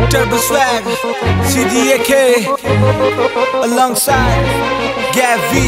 Turbo Swag, CDAK, alongside Gavi,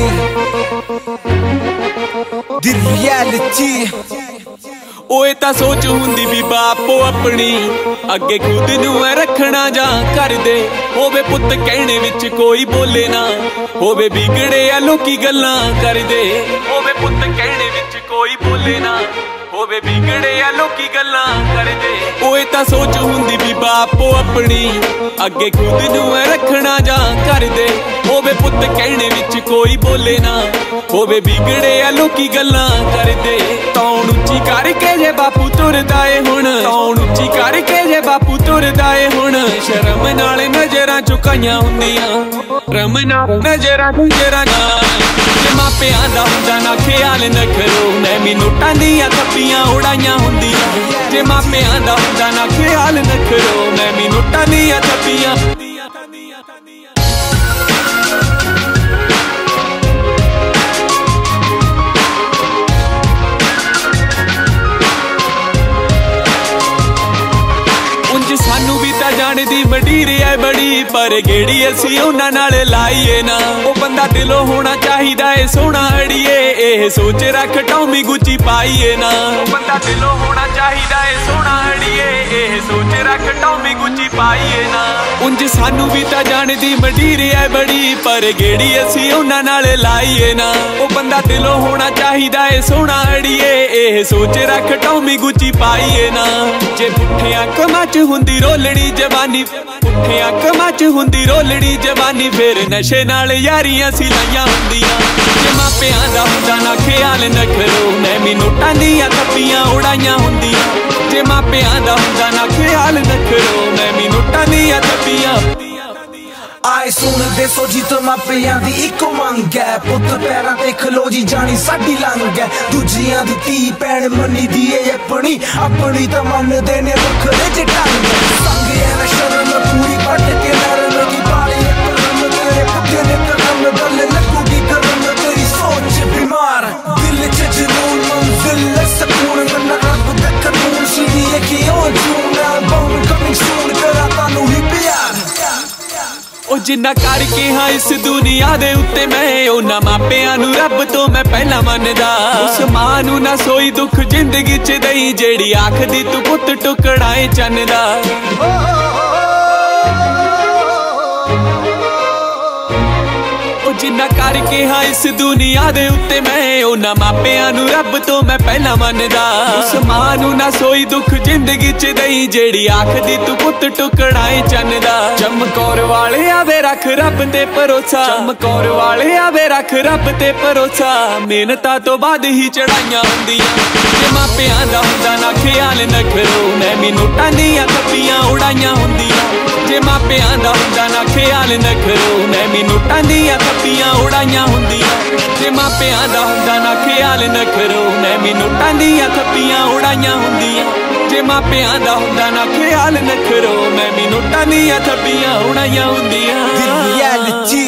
The Reality। ओए तां सोच हुंदी भी बापो अपनी अगे खुद नूं रखना जा कर दे। होवे पुत कहने विच कोई बोले ना, होवे बिगड़े आ लोकी गल्लां कर दे। होवे पुत कहने विच कोई बोले ना, होवे बिगड़े आ लोकी गल्लां कर दे। ओए तां सोच हुंदी भी बापो अपनी अगे खुद नूं रखना जा कर दे। होवे पुत कहने विच कोई बोले ना, होवे बिगड़े आ लोकी गल्लां कर दे। तौण उच्ची करके जे बापू तुरदा ए हुण, तौण उच्ची करके जे बापू तुरदा ए हुण। शर्म नाल नजरां झुकाइयां हुंदियां, रम नाल नजरां जे मापिआं दा हुंदा ना ख्याल नखरो। नैमी नोटां दियां थप्पियां उड़ाइयां हुंदियां, जे मापिआं दा हुंदा ना ख्याल नखरो। नैमी नोटां दियां थप्पियां सानू भी तां जाणदी मंडीर है बड़ी, पर गेड़ी असी उन्हां नाल लाईए ना। ओ बंदा दिलों होना चाहिदा है सोहना अड़िए, एह सोच रख टॉमी गुची पाईए ना। ओ बंदा दिलों होना चाहिदा है सोहना अड़िए, एह सोच रख टॉमी गुची पाईए ना। उंज सानू भी तां जाणदी मंडीर है बड़ी, पर गेड़ी असी उन्हां नाल लाईए ना। ओ बंदा दिलों होना चाहिदा है सोहना अड़िए, एह सोच रख टॉमी गुची पाईए ना। जे पुठियां कमां च हुंदी रोलड़ी जवानी, पुठियां कमां च हुंदी रोलड़ी जवानी, फिर नशे नाल यारियां सी लाइयां हुंदियां। जे मापिआं दा हुंदा ना ख्याल नखरो। नैमी नोटां दियां थप्पियां उड़ाइयां हुंदियां, जे मापिआं दा हुंदा ना ख्याल नखरो। नैमी नोटां दियां थप्पियां आए सुन दे सो जीत मापिआं दी इको मंग है, पुत पैरां ते खलो जी जानी साडी लंग है। दूजियां दी धी भैण मन्नी दी ए अपनी, अपनी तां मनदे ने वखरे जे ढंग। संग है ना शर्म पूरी पट के नरम की पाली करम, तेरे पुत्ते ने करम गल लगूगी गरम। तेरी सोच बीमार दिल च जुनून, मंजिल सकून मन्ना रब दा कानून। सीधी की ओ जून एल्बम कमिंग सून, करा तानू ही प्यार। ओ जिन्ना करके हाँ इस दुनिया दे उत्ते मैं, उन्हां मापिआं नूं रब तो मैं पहला मनदा। उस मां नूं ना सोई दुख जिंदगी च दई, जेड़ी आखदी तू पुत टुकड़ाए चन्न दा। जिन्ना करके हाँ इस दुनिया दे उत्ते मैं, उन्हां मापिआं नूं रब तो मैं पहला मनदा। उस मां नूं ना सोई दुख जिंदगी च दई, जेड़ी आखदी तू पुत टुकड़ाए चन्न दा। चमकौर वाले आवे रख रब ते भरोसा, चमकौर वाले आवे रख रब ते भरोसा। मेहनतां तो बाद ही चढ़ाइयां हुंदियां, जे मापिआं दा हुंदा ना ख्याल नखरो। नैमी नोटां दियां थप्पियां उड़ाइयां हुंदियां, जे मापिआं दा हुंदा ना ख्याल नखरो। नैमी नोटां दियां थप्पियां उड़ाइयां हुंदियां, जे मापिआं दा हुंदा ना ख्याल नखरो। नैमी नोटां दियां थप्पियां उड़ाइयां हुंदियां, जे मापिआं दा हुंदा ना ख्याल नखरो। नैमी नोटां दियां थप्पियां उड़ाइयां हुंदियां।